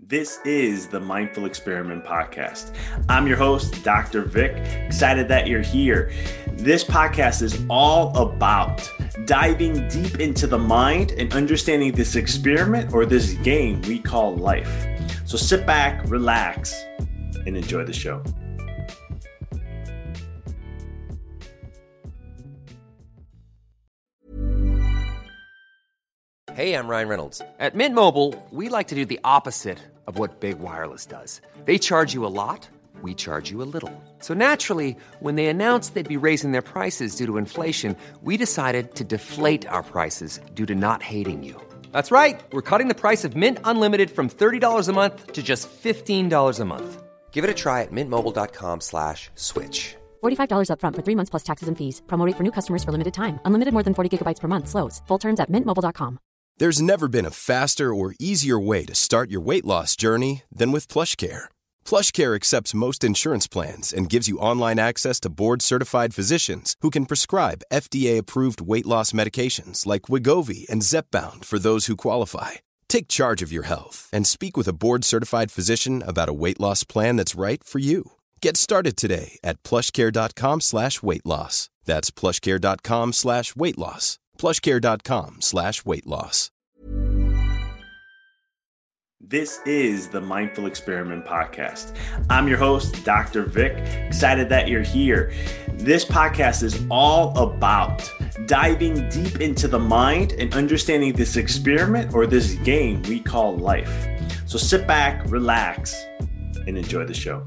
This is the Mindful Experiment Podcast. I'm your host, Dr. Vic. Excited that you're here. This podcast is all about diving deep into the mind and understanding this experiment or this game we call life. So sit back, relax, and enjoy the show. Hey, I'm Ryan Reynolds. At Mint Mobile, we like to do the opposite of what Big Wireless does. They charge you a lot, we charge you a little. So naturally, when they announced they'd be raising their prices due to inflation, we decided to deflate our prices due to not hating you. That's right. We're cutting the price of Mint Unlimited from $30 a month to just $15 a month. Give it a try at mintmobile.com/switch. $45 up front for 3 months plus taxes and fees. Promo rate for new customers for limited time. Unlimited more than 40 gigabytes per month. Slows full terms at mintmobile.com. There's never been a faster or easier way to start your weight loss journey than with PlushCare. PlushCare accepts most insurance plans and gives you online access to board-certified physicians who can prescribe FDA-approved weight loss medications like Wegovy and Zepbound for those who qualify. Take charge of your health and speak with a board-certified physician about a weight loss plan that's right for you. Get started today at plushcare.com/weight loss. That's plushcare.com/weight loss. plushcare.com/weight loss. This is the Mindful Experiment Podcast. I'm your host, Dr. Vic. Excited that you're here. This podcast is all about diving deep into the mind and understanding this experiment or this game we call life. So sit back, relax, and enjoy the show.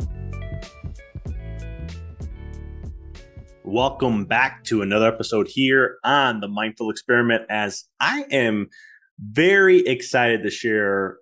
Welcome back to another episode here on the Mindful Experiment, as I am very excited to share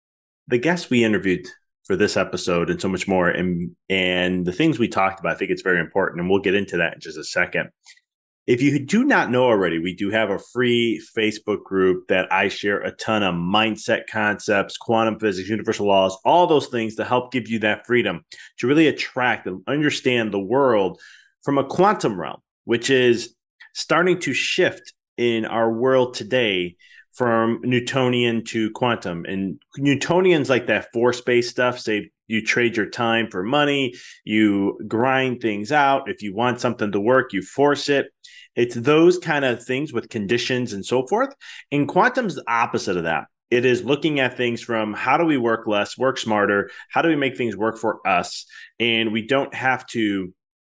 the guests we interviewed for this episode and so much more, and the things we talked about. I think it's very important, and we'll get into that in just a second. If you do not know already, we do have a free Facebook group that I share a ton of mindset concepts, quantum physics, universal laws, all those things to help give you that freedom to really attract and understand the world from a quantum realm, which is starting to shift in our world today from Newtonian to quantum. And Newtonian's like that force-based stuff. Say you trade your time for money, you grind things out. If you want something to work, you force it. It's those kind of things with conditions and so forth. And quantum's the opposite of that. It is looking at things from how do we work less, work smarter? How do we make things work for us? And we don't have to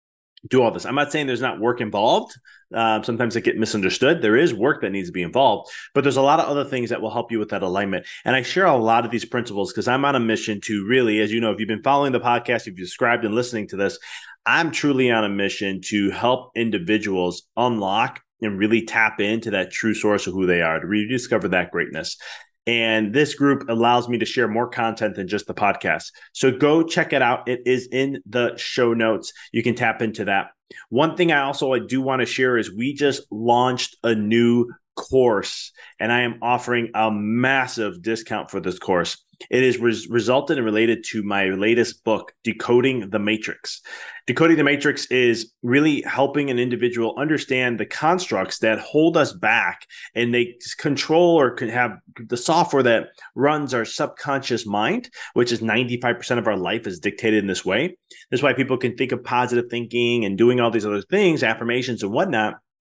do all this. I'm not saying there's not work involved. Sometimes it gets misunderstood. There is work that needs to be involved, but there's a lot of other things that will help you with that alignment. And I share a lot of these principles because I'm on a mission to really, as you know, if you've been following the podcast, if you've subscribed and listening to this, I'm truly on a mission to help individuals unlock and really tap into that true source of who they are, to rediscover that greatness. And this group allows me to share more content than just the podcast. So go check it out. It is in the show notes. You can tap into that. One thing I do want to share is we just launched a new course, and I am offering a massive discount for this course. It is resulted and related to my latest book, Decoding the Matrix. Decoding the Matrix is really helping an individual understand the constructs that hold us back, and they control or can have the software that runs our subconscious mind, which is 95% of our life is dictated in this way. That's why people can think of positive thinking and doing all these other things, affirmations and whatnot.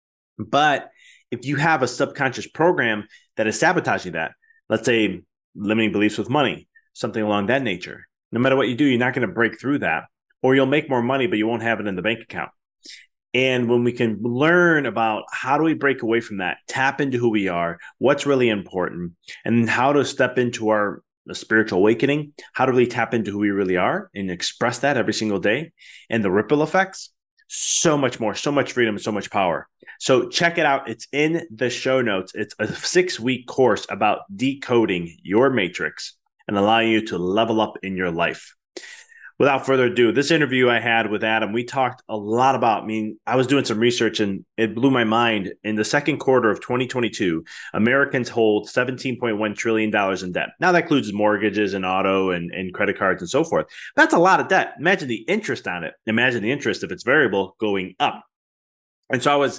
But if you have a subconscious program that is sabotaging that, let's say limiting beliefs with money, something along that nature, no matter what you do, you're not going to break through that, or you'll make more money, but you won't have it in the bank account. And when we can learn about how do we break away from that, tap into who we are, what's really important, and how to step into our spiritual awakening, how to really tap into who we really are and express that every single day, and the ripple effects, so much more, so much freedom, and so much power. So check it out. It's in the show notes. It's a 6-week course about decoding your matrix and allowing you to level up in your life. Without further ado, this interview I had with Adam, we talked a lot about, I was doing some research and it blew my mind. In the second quarter of 2022, Americans hold $17.1 trillion in debt. Now that includes mortgages and auto and credit cards and so forth. That's a lot of debt. Imagine the interest on it. Imagine the interest, if it's variable, going up. And so I was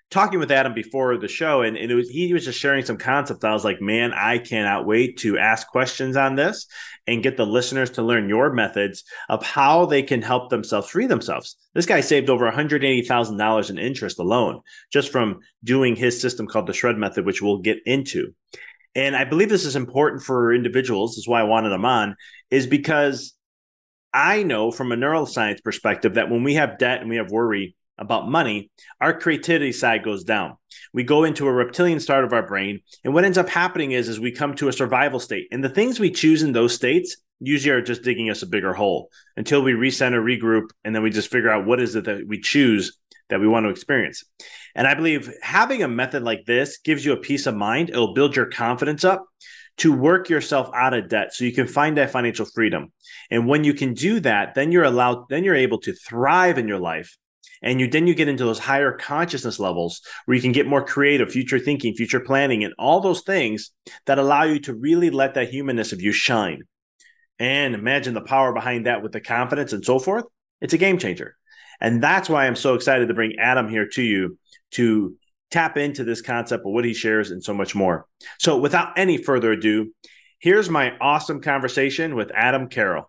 talking with Adam before the show, and he was just sharing some concepts. I was like, man, I cannot wait to ask questions on this and get the listeners to learn your methods of how they can help themselves free themselves. This guy saved over $180,000 in interest alone just from doing his system called the Shred Method, which we'll get into. And I believe this is important for individuals. This is why I wanted him on, is because I know from a neuroscience perspective that when we have debt and we have worry about money, our creativity side goes down. We go into a reptilian start of our brain. And what ends up happening is we come to a survival state. And the things we choose in those states usually are just digging us a bigger hole until we recenter, regroup, and then we just figure out what is it that we choose that we want to experience. And I believe having a method like this gives you a peace of mind. It'll build your confidence up to work yourself out of debt so you can find that financial freedom. And when you can do that, then you're able to thrive in your life. And then you get into those higher consciousness levels where you can get more creative, future thinking, future planning, and all those things that allow you to really let that humanness of you shine. And imagine the power behind that with the confidence and so forth. It's a game changer. And that's why I'm so excited to bring Adam here to you to tap into this concept of what he shares and so much more. So without any further ado, here's my awesome conversation with Adam Carroll.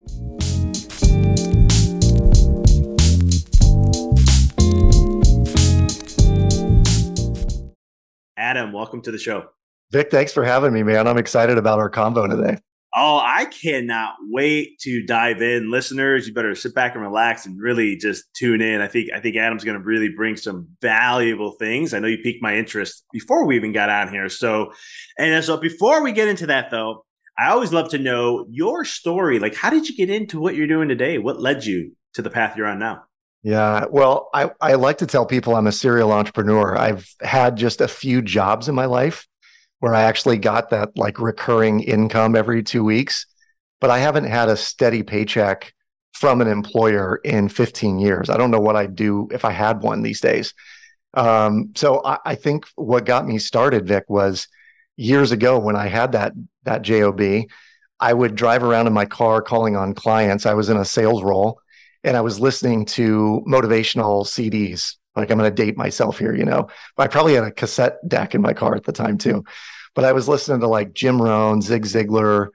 Adam, welcome to the show. Vic, thanks for having me, man. I'm excited about our convo today. Oh, I cannot wait to dive in. Listeners, you better sit back and relax and really just tune in. I think Adam's going to really bring some valuable things. I know you piqued my interest before we even got on here. So before we get into that, though, I always love to know your story. Like, how did you get into what you're doing today? What led you to the path you're on now? Yeah, well, I like to tell people I'm a serial entrepreneur. I've had just a few jobs in my life where I actually got that like recurring income every 2 weeks, but I haven't had a steady paycheck from an employer in 15 years. I don't know what I'd do if I had one these days. So I think what got me started, Vic, was years ago when I had that job, I would drive around in my car calling on clients. I was in a sales role and I was listening to motivational CDs. Like, I'm going to date myself here, I probably had a cassette deck in my car at the time too, but I was listening to like Jim Rohn, Zig Ziglar,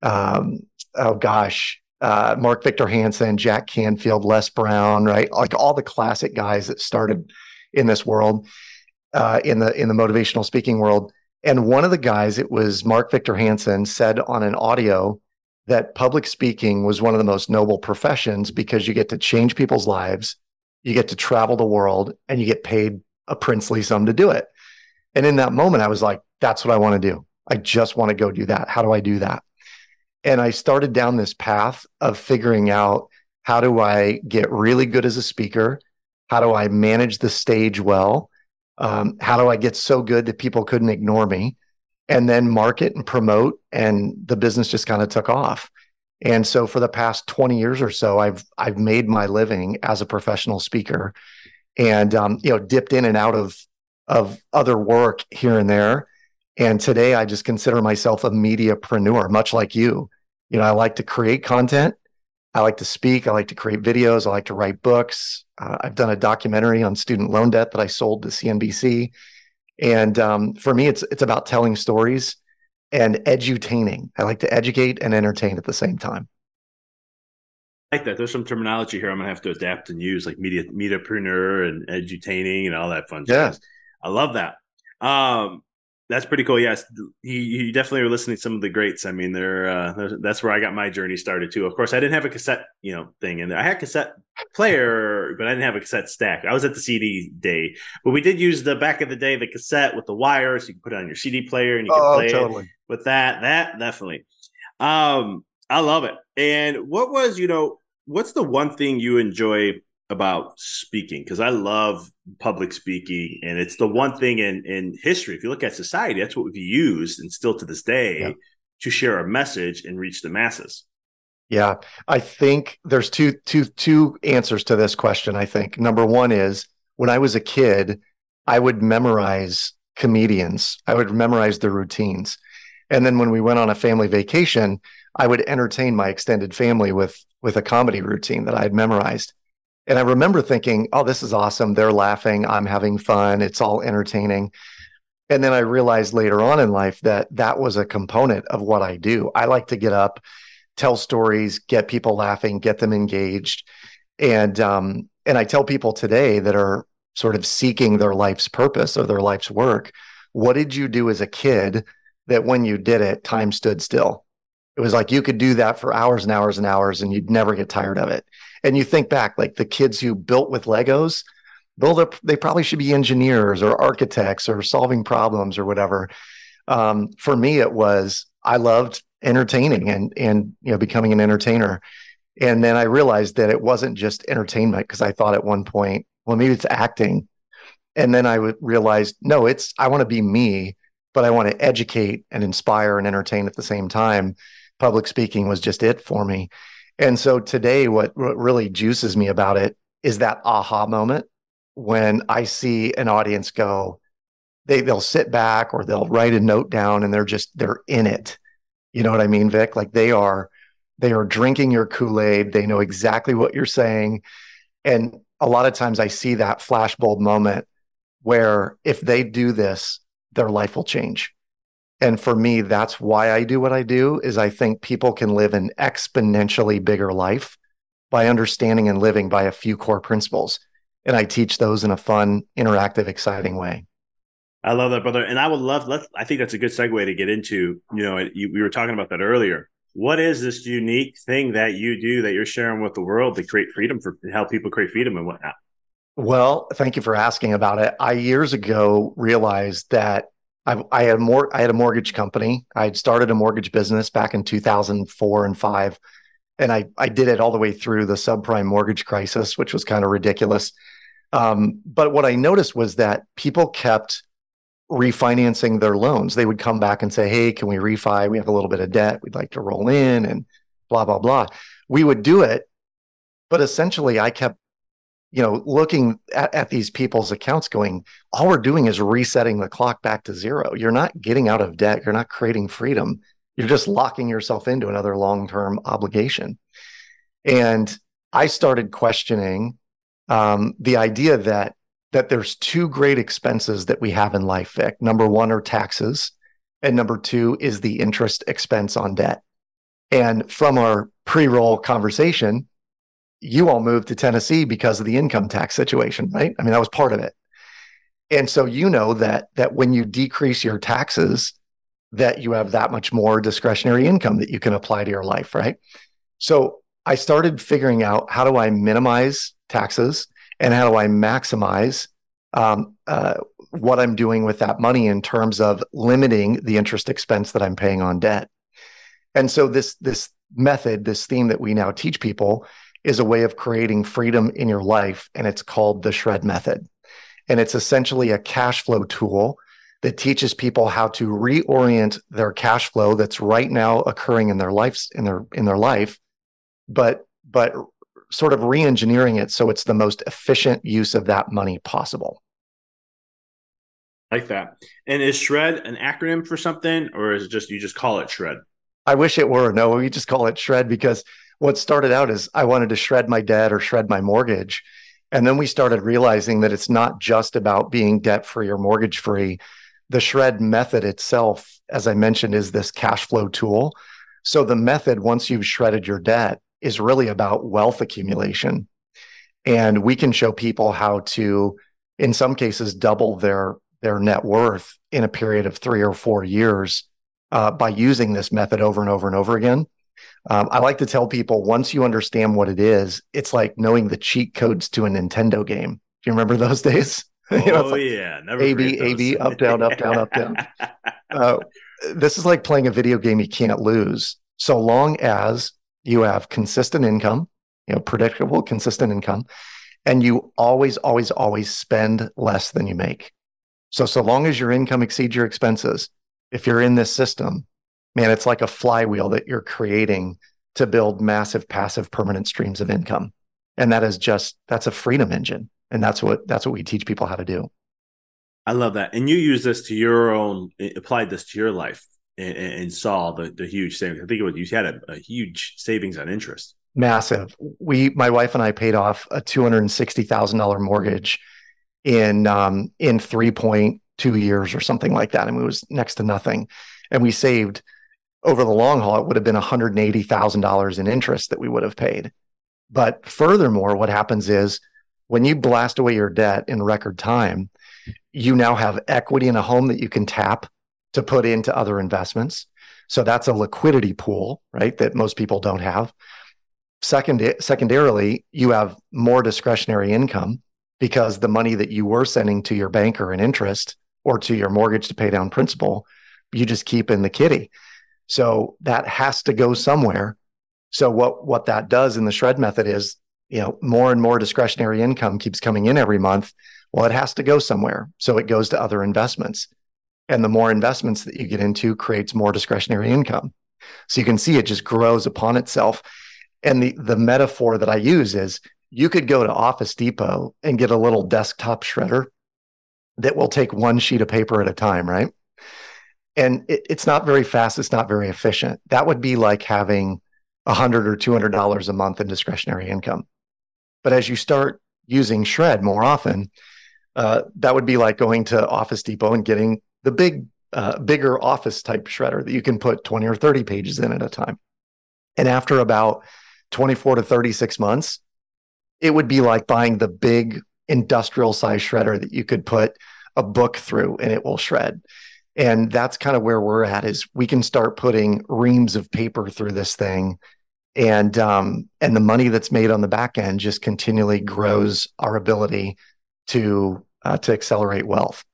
Mark Victor Hansen, Jack Canfield, Les Brown, right? Like all the classic guys that started in this world, in the motivational speaking world. And one of the guys, it was Mark Victor Hansen, said on an audio that public speaking was one of the most noble professions because you get to change people's lives, you get to travel the world, and you get paid a princely sum to do it. And in that moment, I was like, that's what I want to do. I just want to go do that. How do I do that? And I started down this path of figuring out, how do I get really good as a speaker? How do I manage the stage well? How do I get so good that people couldn't ignore me? And then market and promote, and the business just kind of took off. And so for the past 20 years or so, I've made my living as a professional speaker, and dipped in and out of other work here and there. And today I just consider myself a mediapreneur, much like you. I like to create content. I like to speak. I like to create videos. I like to write books. I've done a documentary on student loan debt that I sold to CNBC. And for me, it's about telling stories and edutaining. I like to educate and entertain at the same time. I like that. There's some terminology here I'm going to have to adapt and use, like mediapreneur and edutaining and all that fun stuff. I love that. That's pretty cool. Yes, you definitely are listening to some of the greats. I mean, that's where I got my journey started too. Of course, I didn't have a cassette, thing in there. I had a cassette player, but I didn't have a cassette stack. I was at the CD day, but we did use the back of the day, the cassette with the wires. You can put it on your CD player and you can play it with that. That definitely. I love it. And what's the one thing you enjoy about speaking? Because I love public speaking, and it's the one thing in history, if you look at society, that's what we've used and still to this day to share a message and reach the masses. Yeah, I think there's two answers to this question. I think number one is, when I was a kid, I would memorize comedians. I would memorize their routines. And then when we went on a family vacation, I would entertain my extended family with a comedy routine that I had memorized. And I remember thinking, oh, this is awesome. They're laughing. I'm having fun. It's all entertaining. And then I realized later on in life that that was a component of what I do. I like to get up, tell stories, get people laughing, get them engaged. And I tell people today that are sort of seeking their life's purpose or their life's work, what did you do as a kid that when you did it, time stood still? It was like you could do that for hours and hours and hours and you'd never get tired of it. And you think back, like the kids who built with Legos, they probably should be engineers or architects or solving problems or whatever. For me, it was I loved entertaining and becoming an entertainer. And then I realized that it wasn't just entertainment because I thought at one point, well, maybe it's acting. And then I would realize, no, I want to be me, but I want to educate and inspire and entertain at the same time. Public speaking was just it for me. And so today, what really juices me about it is that aha moment when I see an audience go, they'll sit back or they'll write a note down and they're in it. You know what I mean, Vic? Like they are drinking your Kool-Aid. They know exactly what you're saying. And a lot of times I see that flashbulb moment where if they do this, their life will change. And for me, that's why I do what I do, is I think people can live an exponentially bigger life by understanding and living by a few core principles. And I teach those in a fun, interactive, exciting way. I love that, brother. And I would love, I think that's a good segue to get into, we were talking about that earlier. What is this unique thing that you do that you're sharing with the world to create freedom, to help people create freedom and whatnot? Well, thank you for asking about it. I years ago realized that I had a mortgage company. I'd started a mortgage business back in 2004 and 5. And I did it all the way through the subprime mortgage crisis, which was kind of ridiculous. But what I noticed was that people kept refinancing their loans. They would come back and say, hey, can we refi? We have a little bit of debt. We'd like to roll in and blah, blah, blah. We would do it. But essentially, I kept looking at these people's accounts going, all we're doing is resetting the clock back to zero. You're not getting out of debt. You're not creating freedom. You're just locking yourself into another long-term obligation. And I started questioning the idea that there's two great expenses that we have in life, Vic. Number one are taxes, and number two is the interest expense on debt. And from our pre-roll conversation, you all moved to Tennessee because of the income tax situation, right? I mean, that was part of it. And so you know that when you decrease your taxes, that you have that much more discretionary income that you can apply to your life, right? So I started figuring out, how do I minimize taxes and how do I maximize what I'm doing with that money in terms of limiting the interest expense that I'm paying on debt. And so this method, this theme that we now teach people, is a way of creating freedom in your life, and it's called the Shred Method. And it's essentially a cash flow tool that teaches people how to reorient their cash flow that's right now occurring in their life, but sort of re-engineering it so it's the most efficient use of that money possible. Like that. And is Shred an acronym for something, or is it just you just call it Shred? I wish it were. No, we just call it Shred because what started out is I wanted to shred my debt or shred my mortgage. And then we started realizing that it's not just about being debt-free or mortgage-free. The Shred Method itself, as I mentioned, is this cash flow tool. So the method, once you've shredded your debt, is really about wealth accumulation. And we can show people how to, in some cases, double their net worth in a period of 3 or 4 years by using this method over and over and over again. I like to tell people, once you understand what it is, it's like knowing the cheat codes to a Nintendo game. Do you remember those days? Yeah. Never A, up, down, up, down, up, down. This is like playing a video game you can't lose. So long as you have consistent income, predictable, consistent income, and you always, always, always spend less than you make. So long as your income exceeds your expenses, if you're in this system, man, it's like a flywheel that you're creating to build massive, passive, permanent streams of income. And that's a freedom engine. And that's what we teach people how to do. I love that. And you use this to applied this to your life and saw the huge savings. I think you had a huge savings on interest. Massive. My wife and I paid off a $260,000 mortgage in 3.2 years or something like that. I mean, it was next to nothing. And we saved over the long haul, it would have been $180,000 in interest that we would have paid. But furthermore, what happens is when you blast away your debt in record time, you now have equity in a home that you can tap to put into other investments. So that's a liquidity pool, right? That most people don't have. Secondarily, you have more discretionary income because the money that you were sending to your banker in interest or to your mortgage to pay down principal, you just keep in the kitty. So that has to go somewhere. So what that does in the SR&ED method is, more and more discretionary income keeps coming in every month. Well, it has to go somewhere. So it goes to other investments. And the more investments that you get into creates more discretionary income. So you can see it just grows upon itself. And the metaphor that I use is you could go to Office Depot and get a little desktop shredder that will take one sheet of paper at a time, right? And it's not very fast. It's not very efficient. That would be like having $100 or $200 a month in discretionary income. But as you start using SR&ED more often, that would be like going to Office Depot and getting the bigger office type shredder that you can put 20 or 30 pages in at a time. And after about 24 to 36 months, it would be like buying the big industrial size shredder that you could put a book through and it will shred. And that's kind of where we're at, is we can start putting reams of paper through this thing. And the money that's made on the back end just continually grows our ability to accelerate wealth.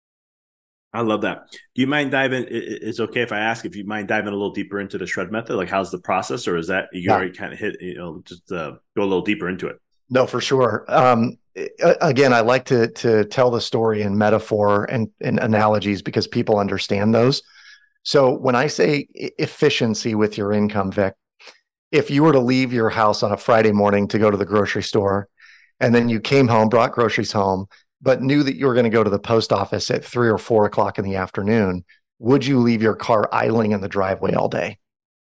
I love that. Do you mind diving? It's okay if I ask if you mind diving a little deeper into the SR&ED method. Like, how's the process, or is that you already kind of hit? Just go a little deeper into it. No, for sure. Again, I like to tell the story in metaphor and analogies because people understand those. So when I say efficiency with your income, Vic, if you were to leave your house on a Friday morning to go to the grocery store, and then you came home, brought groceries home, but knew that you were going to go to the post office at 3 or 4 o'clock in the afternoon, would you leave your car idling in the driveway all day?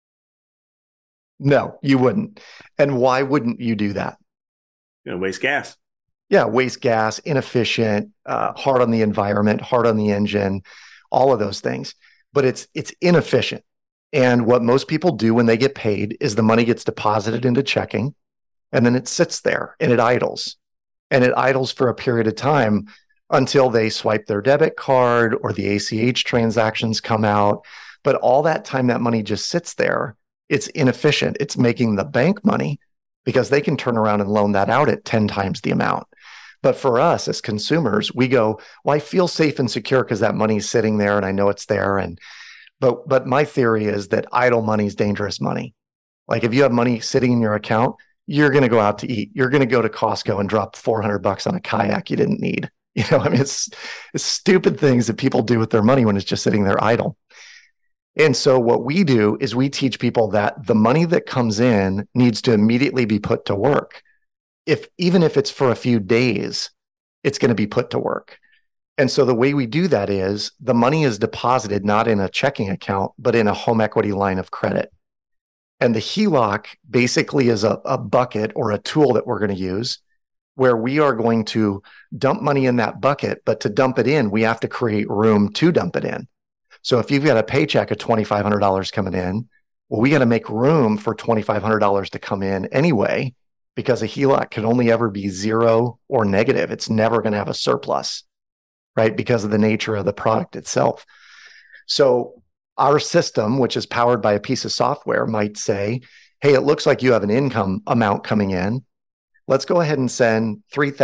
No, you wouldn't. And why wouldn't you do that? Waste gas. Yeah, waste gas, inefficient, hard on the environment, hard on the engine, all of those things. But it's inefficient. And what most people do when they get paid is the money gets deposited into checking, and then it sits there and it idles. And it idles for a period of time until they swipe their debit card or the ACH transactions come out. But all that time that money just sits there, it's inefficient. It's making the bank money because they can turn around and loan that out at 10 times the amount. But for us as consumers, we go, well, I feel safe and secure because that money's sitting there and I know it's there. But my theory is that idle money is dangerous money. Like if you have money sitting in your account, you're going to go out to eat. You're going to go to Costco and drop $400 on a kayak you didn't need. It's stupid things that people do with their money when it's just sitting there idle. And so what we do is we teach people that the money that comes in needs to immediately be put to work. Even if it's for a few days, it's going to be put to work. And so the way we do that is the money is deposited not in a checking account, but in a home equity line of credit. And the HELOC basically is a bucket or a tool that we're going to use where we are going to dump money in that bucket, but to dump it in, we have to create room to dump it in. So if you've got a paycheck of $2,500 coming in, well, we got to make room for $2,500 to come in anyway, because a HELOC can only ever be zero or negative. It's never going to have a surplus, right? Because of the nature of the product itself. So our system, which is powered by a piece of software, might say, hey, it looks like you have an income amount coming in. Let's go ahead and send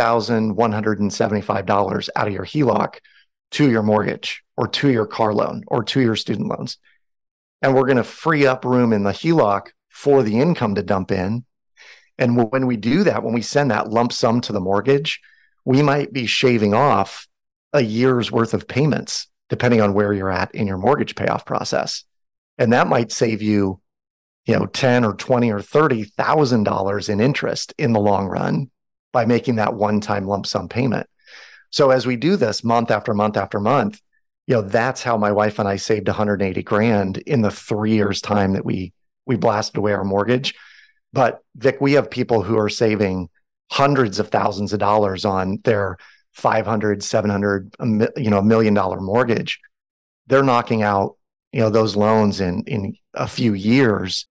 $3,175 out of your HELOC to your mortgage or to your car loan or to your student loans. And we're going to free up room in the HELOC for the income to dump in. And when we do that, when we send that lump sum to the mortgage, we might be shaving off a year's worth of payments, depending on where you're at in your mortgage payoff process. And that might save you, $10 or $20 or $30,000 in interest in the long run by making that one-time lump sum payment. So as we do this month after month after month, that's how my wife and I saved $180,000 in the 3 years time that we blasted away our mortgage. But Vic, we have people who are saving hundreds of thousands of dollars on their 500, 700, $1 million mortgage. They're knocking out, those loans in a few years.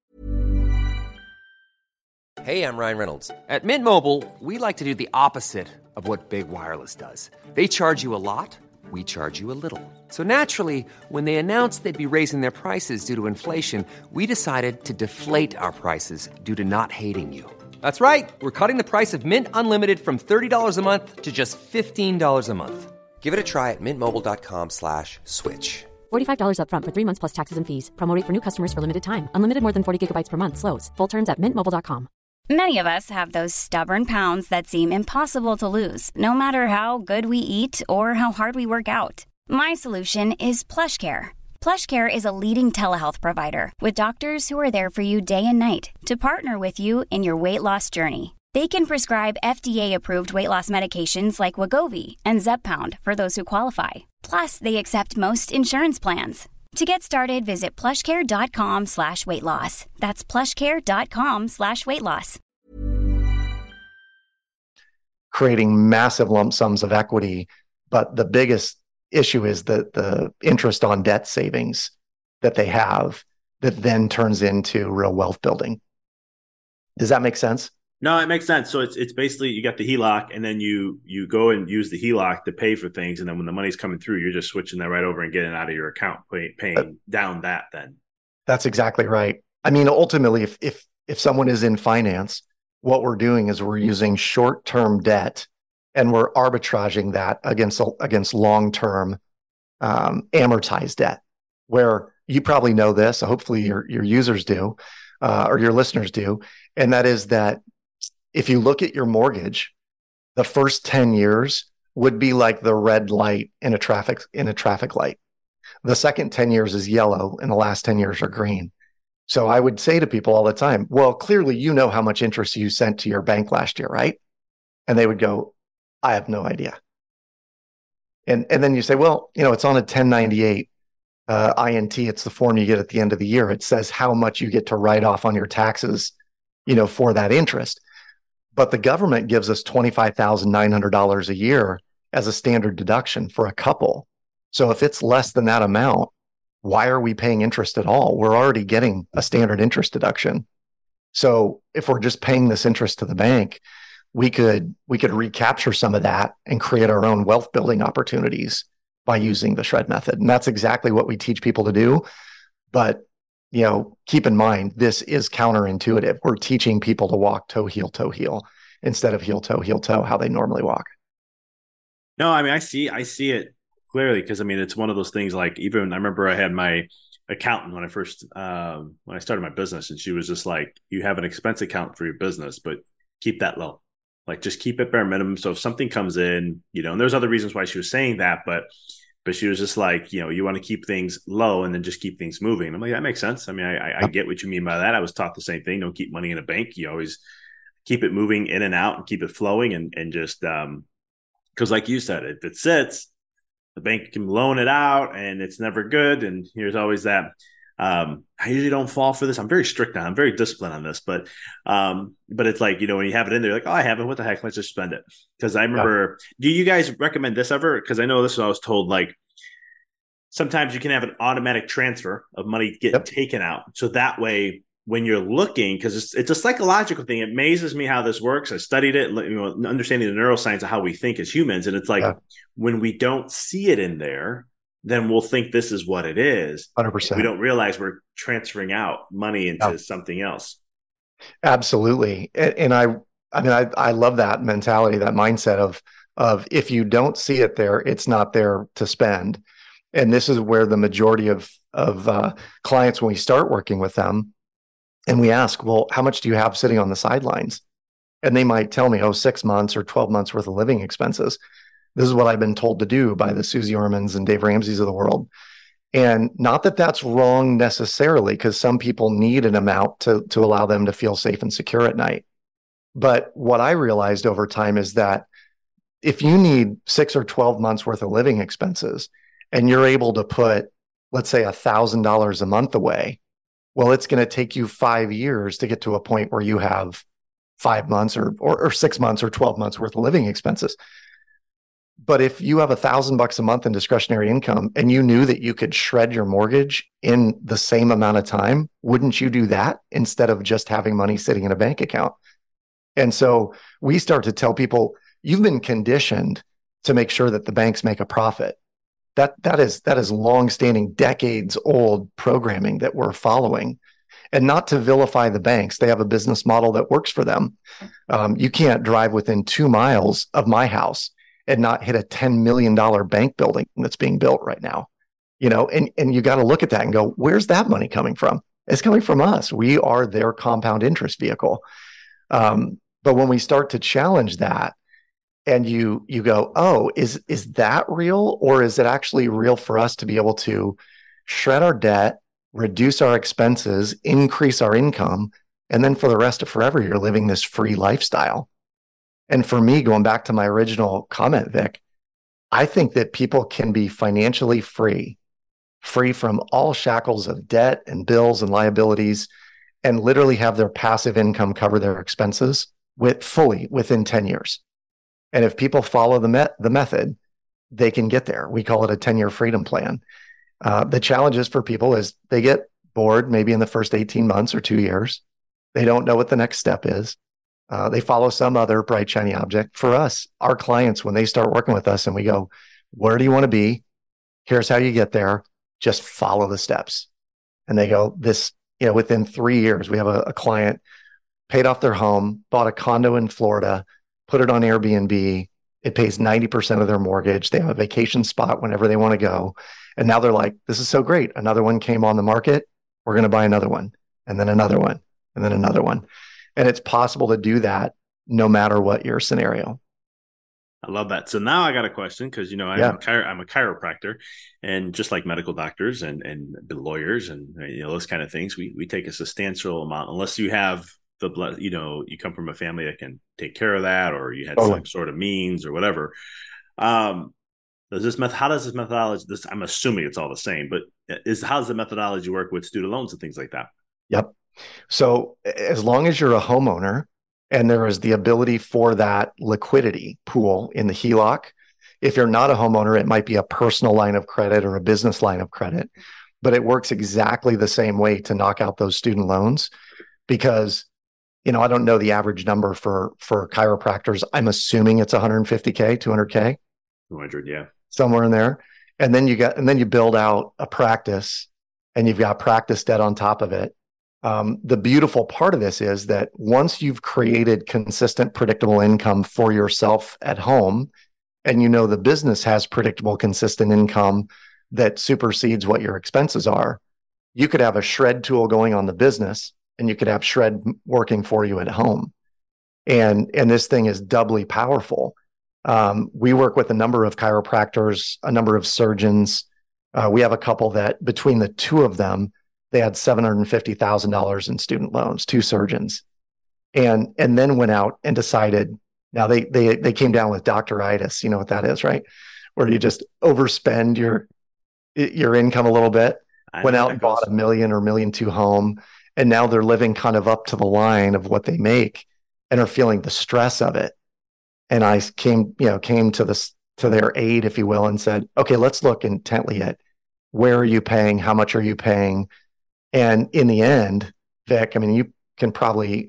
Hey, I'm Ryan Reynolds. At Mint Mobile, we like to do the opposite of what Big Wireless does. They charge you a lot, we charge you a little. So naturally, when they announced they'd be raising their prices due to inflation, we decided to deflate our prices due to not hating you. That's right. We're cutting the price of Mint Unlimited from $30 a month to just $15 a month. Give it a try at mintmobile.com/switch. $45 up front for 3 months plus taxes and fees. Promo rate for new customers for limited time. Unlimited more than 40 gigabytes per month. Slows full terms at mintmobile.com. Many of us have those stubborn pounds that seem impossible to lose, no matter how good we eat or how hard we work out. My solution is PlushCare. PlushCare is a leading telehealth provider with doctors who are there for you day and night to partner with you in your weight loss journey. They can prescribe FDA-approved weight loss medications like Wegovy and Zepbound for those who qualify. Plus, they accept most insurance plans. To get started, visit plushcare.com/weightloss. That's plushcare.com/weightloss. Creating massive lump sums of equity. But the biggest issue is the interest on debt savings that they have that then turns into real wealth building. Does that make sense? No, it makes sense. So it's basically you got the HELOC, and then you go and use the HELOC to pay for things, and then when the money's coming through, you're just switching that right over and getting it out of your account, paying down that. Then that's exactly right. I mean, ultimately, if someone is in finance, what we're doing is we're using short-term debt, and we're arbitraging that against long-term amortized debt. Where you probably know this, so hopefully your users do, or your listeners do, and that is that. If you look at your mortgage, the first 10 years would be like the red light in a traffic light. The second 10 years is yellow and the last 10 years are green. So I would say to people all the time, well, clearly you know how much interest you sent to your bank last year, right? And they would go, I have no idea. And then you say, well, it's on a 1098 INT. It's the form you get at the end of the year. It says how much you get to write off on your taxes, for that interest. But the government gives us $25,900 a year as a standard deduction for a couple. So if it's less than that amount, why are we paying interest at all? We're already getting a standard interest deduction. So if we're just paying this interest to the bank, we could recapture some of that and create our own wealth building opportunities by using the SHRED method. And that's exactly what we teach people to do. But keep in mind, this is counterintuitive. We're teaching people to walk toe heel instead of heel toe, how they normally walk. No, I mean, I see it clearly because it's one of those things. Like even I remember I had my accountant when I started my business, and she was just like, "You have an expense account for your business, but keep that low. Like just keep it bare minimum. So if something comes in, and there's other reasons why she was saying that, but she was just like, you want to keep things low and then just keep things moving. And I'm like, that makes sense. I mean, I get what you mean by that. I was taught the same thing. Don't keep money in a bank. You always keep it moving in and out and keep it flowing. And just because like you said, if it sits, the bank can loan it out and it's never good. And here's always that. I usually don't fall for this. I'm very strict on it. I'm very disciplined on this, but it's like, when you have it in there, like, oh, I have it. What the heck? Let's just spend it. Cause I remember, do you guys recommend this ever? Cause I know this was, I was told like, sometimes you can have an automatic transfer of money getting taken out. So that way, when you're looking, because it's a psychological thing. It amazes me how this works. I studied it, understanding the neuroscience of how we think as humans. And it's like, when we don't see it in there, then we'll think this is what it is. 100%. We don't realize we're transferring out money into something else. Absolutely. And I love that mentality, that mindset of if you don't see it there, it's not there to spend. And this is where the majority of clients, when we start working with them and we ask, well, how much do you have sitting on the sidelines? And they might tell me, 6 months or 12 months worth of living expenses. This is what I've been told to do by the Susie Ormans and Dave Ramsey's of the world. And not that that's wrong necessarily, because some people need an amount to allow them to feel safe and secure at night. But what I realized over time is that if you need 6 or 12 months worth of living expenses and you're able to put, let's say, $1,000 a month away, Well, it's going to take you 5 years to get to a point where you have 5 months or 6 months or 12 months worth of living expenses. But if you have $1,000 a month in discretionary income and you knew that you could shred your mortgage in the same amount of time, wouldn't you do that instead of just having money sitting in a bank account? And so we start to tell people, you've been conditioned to make sure that the banks make a profit. That is long-standing, decades-old programming that we're following. And not to vilify the banks, they have a business model that works for them. You can't drive within 2 miles of my house and not hit a $10 million bank building that's being built right now. And you got to look at that and go, where's that money coming from? It's coming from us. We are their compound interest vehicle. But when we start to challenge that, and you go, oh, is that real? Or is it actually real for us to be able to shred our debt, reduce our expenses, increase our income, and then for the rest of forever, you're living this free lifestyle? And for me, going back to my original comment, Vic, I think that people can be financially free from all shackles of debt and bills and liabilities, and literally have their passive income cover their expenses fully within 10 years. And if people follow the method, they can get there. We call it a 10-year freedom plan. The challenges for people is they get bored maybe in the first 18 months or 2 years. They don't know what the next step is. They follow some other bright, shiny object. For us, our clients, when they start working with us and we go, where do you want to be? Here's how you get there. Just follow the steps. And they go, within 3 years, we have a client paid off their home, bought a condo in Florida, put it on Airbnb. It pays 90% of their mortgage. They have a vacation spot whenever they want to go. And now they're like, this is so great. Another one came on the market. We're going to buy another one, and then another one, and then another one. And it's possible to do that no matter what your scenario. I love that. So now I got a question because, I'm a chiropractor, and just like medical doctors and lawyers and those kind of things, we take a substantial amount, unless you have the blood, you come from a family that can take care of that, or you had some sort of means or whatever. How does this methodology, I'm assuming it's all the same, but how does the methodology work with student loans and things like that? Yep. So as long as you're a homeowner and there is the ability for that liquidity pool in the HELOC, if you're not a homeowner, it might be a personal line of credit or a business line of credit, but it works exactly the same way to knock out those student loans. Because I don't know the average number for chiropractors. I'm assuming it's 150K, 200K. 200, yeah. Somewhere in there. And then you build out a practice, and you've got practice debt on top of it. The beautiful part of this is that once you've created consistent, predictable income for yourself at home, and the business has predictable, consistent income that supersedes what your expenses are, you could have a shred tool going on the business, and you could have shred working for you at home. And this thing is doubly powerful. We work with a number of chiropractors, a number of surgeons. We have a couple that between the two of them, they had $750,000 in student loans, 2 surgeons, and then went out and decided. Now they came down with doctoritis. You know what that is, right? Where you just overspend your income a little bit. Went out and bought $1 million or $1.2 million home, and now they're living kind of up to the line of what they make and are feeling the stress of it. And I came to their aid, if you will, and said, okay, let's look intently at where are you paying, how much are you paying. And in the end, Vic, you can probably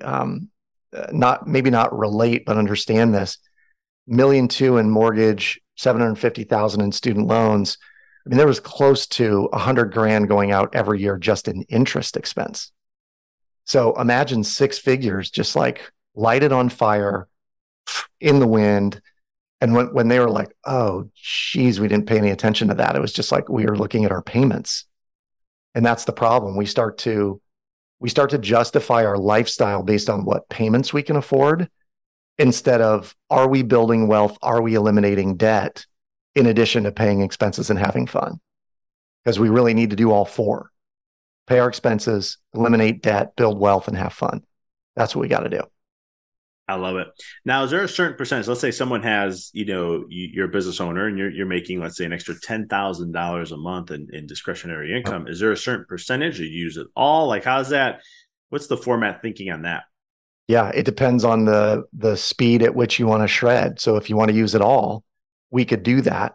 not relate, but understand this. $1.2 million in mortgage, $750,000 in student loans. There was close to $100,000 going out every year just in interest expense. So imagine 6 figures just like lighted on fire in the wind. And when they were like, oh, geez, we didn't pay any attention to that. It was just like we were looking at our payments. And that's the problem. We start to justify our lifestyle based on what payments we can afford, instead of, are we building wealth? Are we eliminating debt in addition to paying expenses and having fun? Because we really need to do all 4. Pay our expenses, eliminate debt, build wealth, and have fun. That's what we got to do. I love it. Now, is there a certain percentage? Let's say someone has, you're a business owner and you're making, let's say, an extra $10,000 a month in discretionary income. Is there a certain percentage you use it all? Like, how's that? What's the format thinking on that? Yeah, it depends on the speed at which you want to shred. So if you want to use it all, we could do that.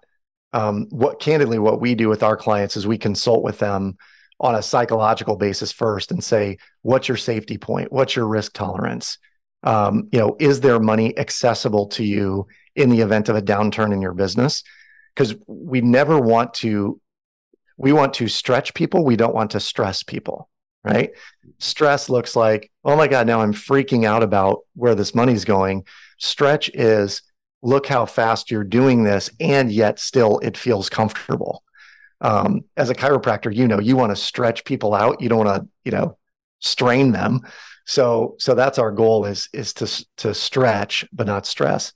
What we do with our clients is we consult with them on a psychological basis first and say, what's your safety point? What's your risk tolerance? Is there money accessible to you in the event of a downturn in your business? Because we want to stretch people. We don't want to stress people, right? Stress looks like, oh my God, now I'm freaking out about where this money's going. Stretch is, look how fast you're doing this, and yet still it feels comfortable. As a chiropractor, you want to stretch people out. You don't want to, strain them. So that's our goal is to stretch, but not stress.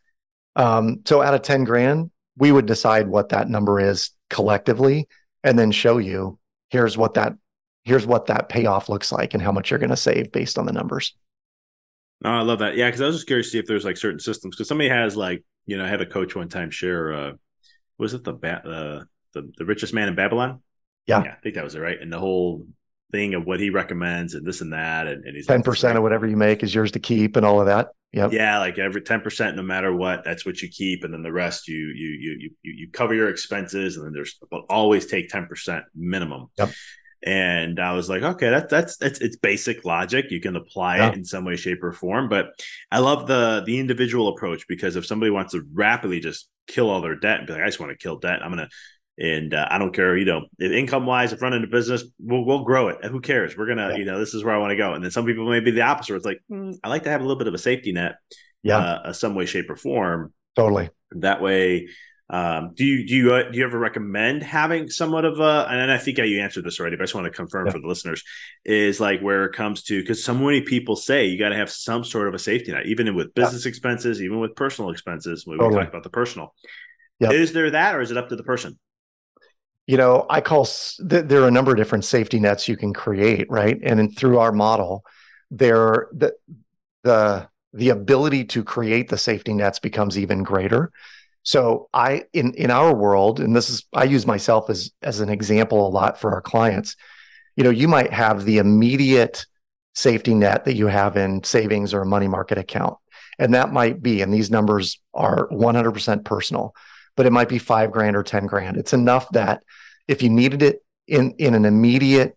So out of 10 grand, we would decide what that number is collectively, and then show you, here's what that payoff looks like and how much you're going to save based on the numbers. Oh, I love that. Yeah. Cause I was just curious to see if there's like certain systems. Cause somebody has like, I had a coach one time share, was it the richest man in Babylon? Yeah. I think that was it. Right. And the whole thing of what he recommends and this and that. And he's 10% of whatever you make is yours to keep and all of that. Yep. Yeah. Like every 10%, no matter what, that's what you keep. And then the rest, you cover your expenses. And then but always take 10% minimum. Yep. And I was like, okay, that's it's basic logic. You can apply it in some way, shape, or form. But I love the individual approach, because if somebody wants to rapidly just kill all their debt and be like, I just want to kill debt, I don't care, income wise, if running a business, we'll grow it. Who cares? We're gonna, this is where I want to go. And then some people may be the opposite. It's like, I like to have a little bit of a safety net, some way, shape, or form. Totally. That way. Do you ever recommend having somewhat of and I think you answered this already, but I just want to confirm for the listeners, is like where it comes to, because so many people say you got to have some sort of a safety net, even with business expenses, even with personal expenses. We talk about the personal. Is there that, or is it up to the person? There are a number of different safety nets you can create, right? And through our model, the ability to create the safety nets becomes even greater. So in our world, and I use myself as an example a lot for our clients, you might have the immediate safety net that you have in savings or a money market account. And that might be, and these numbers are 100% personal, but it might be $5,000 or $10,000. It's enough that if you needed it in an immediate,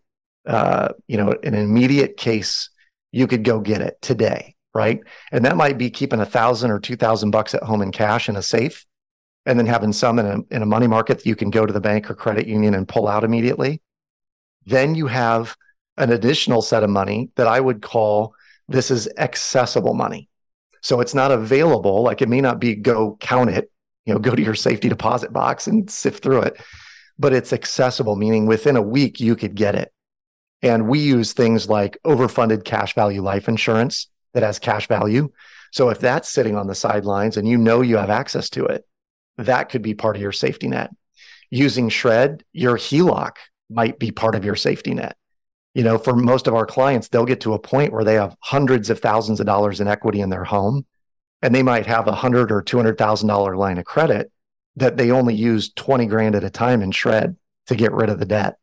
case, you could go get it today, right? And that might be keeping $1,000 or $2,000 at home in cash in a safe, and then having some in a money market that you can go to the bank or credit union and pull out immediately. Then you have an additional set of money that I would call, this is accessible money. So it's not available, like it may not be go count it, go to your safety deposit box and sift through it, but it's accessible, meaning within a week you could get it. And we use things like overfunded cash value life insurance that has cash value. So if that's sitting on the sidelines and you have access to it, that could be part of your safety net. Using Shred, your HELOC might be part of your safety net. For most of our clients, they'll get to a point where they have hundreds of thousands of dollars in equity in their home, and they might have $100,000 or $200,000 line of credit that they only use $20,000 at a time in Shred to get rid of the debt.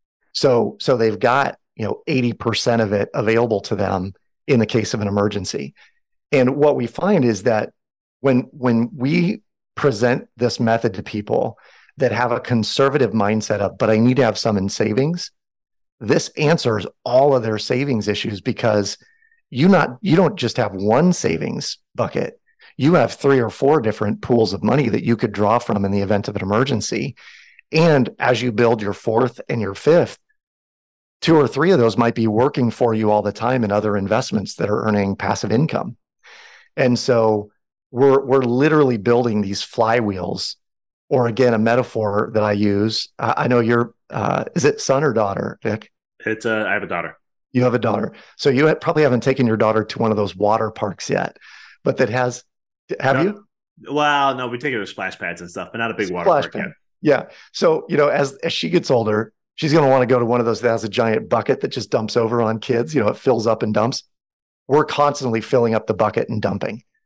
So they've got 80% of it available to them in the case of an emergency. And what we find is that when we present this method to people that have a conservative mindset of, but I need to have some in savings, this answers all of their savings issues, because you don't just have one savings bucket. You have 3 or 4 different pools of money that you could draw from in the event of an emergency. And as you build your 4th and your 5th, 2 or 3 of those might be working for you all the time in other investments that are earning passive income. And so we're literally building these flywheels, or again, a metaphor that I use. I know you're, is it son or daughter, Vic? I have a daughter. You have a daughter. So you probably haven't taken your daughter to one of those water parks yet, but have you? Well, no, we take her to splash pads and stuff, but not a big water park yet. Yeah. So, as she gets older, she's going to want to go to one of those that has a giant bucket that just dumps over on kids. It fills up and dumps. We're constantly filling up the bucket and dumping.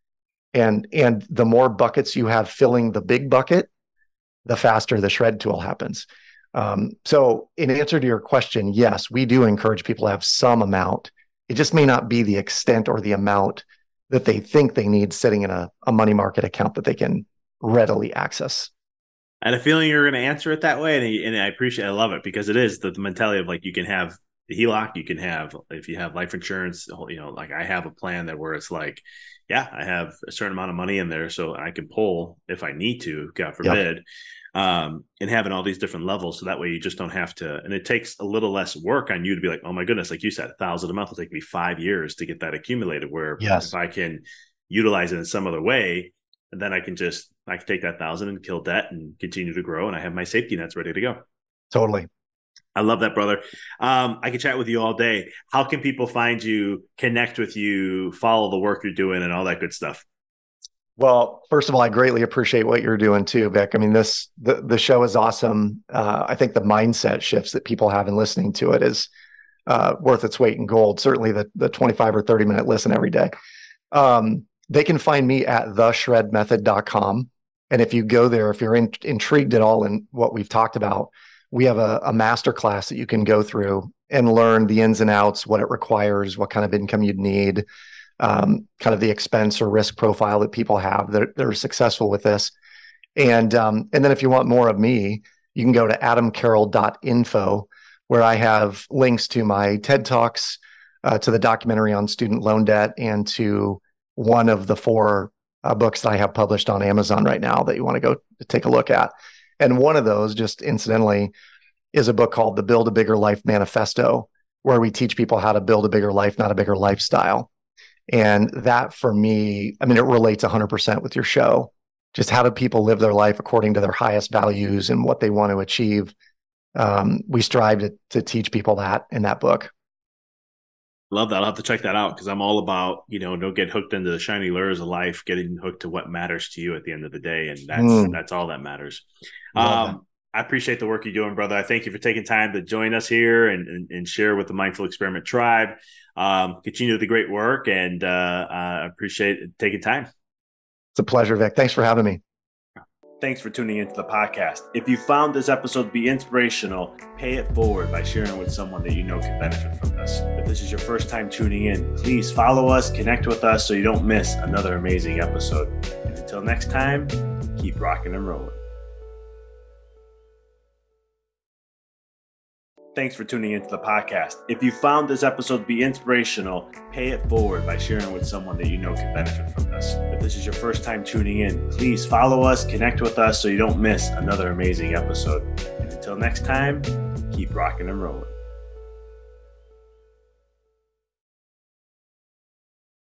And the more buckets you have filling the big bucket, the faster the shred tool happens. So in answer to your question, yes, we do encourage people to have some amount. It just may not be the extent or the amount that they think they need sitting in a money market account that they can readily access. I had a feeling you were going to answer it that way. And I love it, because it is the mentality of like, you can have the HELOC, you can have, if you have life insurance, like I have a plan that where it's like, yeah, I have a certain amount of money in there, so I can pull if I need to, God forbid. Yep. And having all these different levels, so that way you just don't have to, and it takes a little less work on you to be like, oh my goodness, like you said, $1,000 a month will take me 5 years to get that accumulated, where if I can utilize it in some other way, then I can take that 1,000 and kill debt and continue to grow, and I have my safety nets ready to go. Totally. I love that, brother. I can chat with you all day. How can people find you, connect with you, follow the work you're doing, and all that good stuff? Well, first of all, I greatly appreciate what you're doing too, Vic. I mean, the show is awesome. I think the mindset shifts that people have in listening to it is worth its weight in gold. Certainly the 25 or 30 minute listen every day. They can find me at theshredmethod.com. And if you go there, if you're intrigued at all in what we've talked about, we have a masterclass that you can go through and learn the ins and outs, what it requires, what kind of income you'd need, kind of the expense or risk profile that people have that are successful with this. And then if you want more of me, you can go to adamcarroll.info, where I have links to my TED Talks, to the documentary on student loan debt, and to one of the 4 books that I have published on Amazon right now that you want to go take a look at. And one of those, just incidentally, is a book called The Build a Bigger Life Manifesto, where we teach people how to build a bigger life, not a bigger lifestyle. And that, for me, I mean, it relates 100% with your show. Just how do people live their life according to their highest values and what they want to achieve? We strive to teach people that in that book. Love that. I'll have to check that out, because I'm all about, don't get hooked into the shiny lures of life, getting hooked to what matters to you at the end of the day. And that's all that matters. I appreciate the work you're doing, brother. I thank you for taking time to join us here and share with the Mindful Experiment tribe. Continue the great work, and I appreciate taking time. It's a pleasure, Vic. Thanks for having me. Thanks for tuning into the podcast. If you found this episode to be inspirational, pay it forward by sharing with someone that you know can benefit from this. If this is your first time tuning in, please follow us, connect with us so you don't miss another amazing episode. And until next time, keep rocking and rolling. Thanks for tuning into the podcast. If you found this episode to be inspirational, pay it forward by sharing with someone that you know can benefit from this. If this is your first time tuning in, please follow us, connect with us so you don't miss another amazing episode. And until next time, keep rocking and rolling.